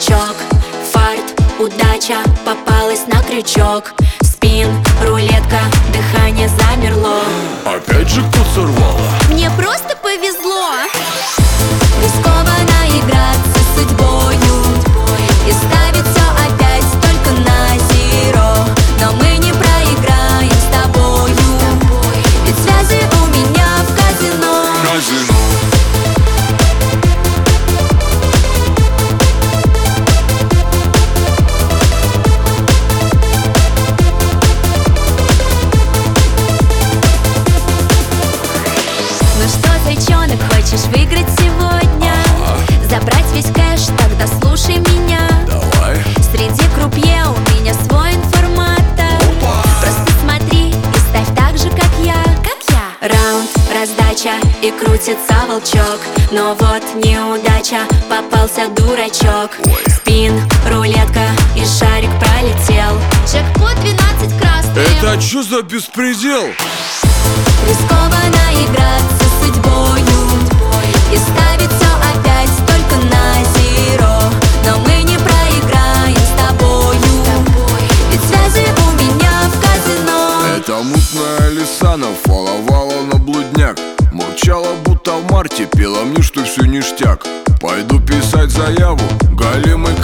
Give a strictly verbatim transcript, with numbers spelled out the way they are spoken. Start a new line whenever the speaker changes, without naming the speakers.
толчок, фарт, удача попалась на крючок. Спин, рулетка, дыхание замерло.
Опять же кто сорвала?
Мне просто повезло. Рискованно играться с судьбою и ставить все опять только на зеро. Но мы не проиграем с тобою, ведь связи у меня в казино.
Казино.
Ну что, зайчонок, хочешь выиграть сегодня? Забрать весь кэш, тогда слушай меня.
Давай.
Среди крупье у меня свой информатор. Просто смотри и ставь так же, как я. Как я. Раунд, раздача и крутится волчок. Но вот неудача, попался дурачок.
Ой.
Спин, рулетка и шарик пролетел. Джекпот двенадцать красный.
Это чё за беспредел?
Рискованно играться с судьбою и ставить все опять только на зеро. Но мы не проиграем с тобою, ведь связи у меня в казино.
Это мутная лиса нафаловала на блудняк. Молчала, будто в марте, пела мне, что все ништяк. Пойду писать заяву, галимый